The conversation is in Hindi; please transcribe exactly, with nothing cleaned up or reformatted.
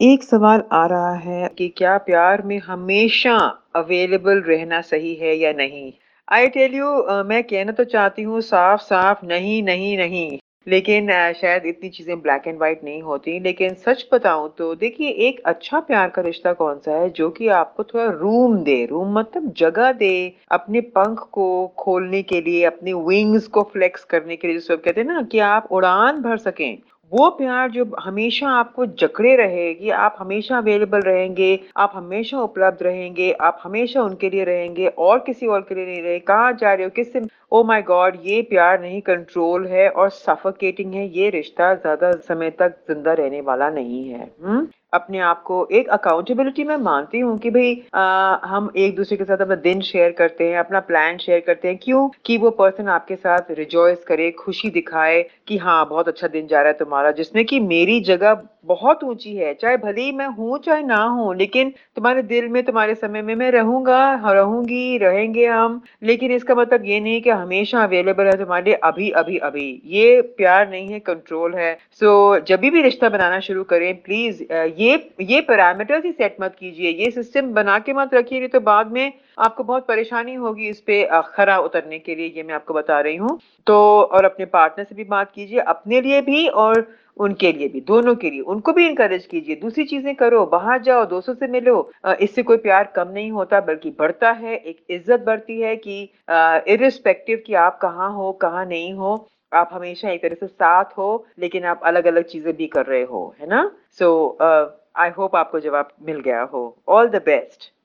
एक सवाल आ रहा है कि क्या प्यार में हमेशा अवेलेबल रहना सही है या नहीं? आई टेल यू अ, मैं कहना तो चाहती हूँ साफ-साफ नहीं, नहीं, नहीं। लेकिन अ, शायद इतनी चीज़ें ब्लैक एंड व्हाइट नहीं होती। लेकिन सच बताऊँ तो देखिए एक अच्छा प्यार का रिश्ता कौन-सा है जो कि आपको थोड़ा रूम दे, रूम मतलब जगह दे, अपने पंख को खोलने के लिए, अपनी विंग्स को फ्लेक्स करने के लिए जिसको कहते हैं ना कि आप उड़ान भर सकें। वो प्यार जो हमेशा आपको जकड़े रहे कि आप हमेशा अवेलेबल रहेंगे, आप हमेशा उपलब्ध रहेंगे, आप हमेशा उनके लिए रहेंगे और किसी और के लिए नहीं रहे, कहाँ जा रहे हो, किससे ओह माय गॉड! ये प्यार नहीं कंट्रोल है और सफोकेटिंग है, ये रिश्ता ज़्यादा समय तक ज़िंदा रहने वाला नहीं है। हुँ? अपने आप को एक अकाउंटेबिलिटी मैं मानती हूँ कि भई अ, हम एक-दूसरे के साथ अपना दिन शेयर करते हैं, अपना प्लान शेयर करते हैं। क्यों? कि वो पर्सन आपके साथ रिजॉइस करे, खुशी दिखाए कि हाँ, बहुत अच्छा दिन जा रहा है तुम्हारा, जिसमें कि मेरी जगह बहुत ऊँची है, चाहे भले ही मैं हूँ, चाहे ना हूँ, लेकिन तुम्हारे दिल में, तुम्हारे समय में मैं रहूँगा, ह रहूँगी, रहेंगे हम। लेकिन इसका मतलब ये नहीं कि हमेशा अवेलेबल है तुम्हारे लिए अभी, अभी, अभी। ये प्यार नहीं है, कंट्रोल है। सो जभी भी रिश्ता बनाना शुरू करें, प्लीज़ अ, ये ये पैरामीटर्स ही सेट मत कीजिए, ये सिस्टम बना के मत रखिए, नहीं तो बाद में आपको बहुत परेशानी होगी इस पे अ, खरा उतरने के लिए, ये मैं आपको बता रही हूँ। तो और अपने पार्टनर से भी बात कीजिए, अपने लिए भी और उनके लिए भी, दोनों के लिए। उनको भी एनकरेज कीजिए, दूसरी चीज़ें करो, बाहर जाओ, दोस्तों से मिलो। अ, इससे कोई प्यार कम नहीं होता बल्कि बढ़ता है, एक इज़्ज़त बढ़ती है कि अ, इर्रिस्पेक्टिव कि आप कहाँ हो, कहाँ नहीं हो, आप हमेशा एक तरह से साथ हो, लेकिन आप अलग-अलग चीज़ें भी कर रहे हो, है ना? सो अ, आई होप आपको जवाब मिल गया हो। All the best.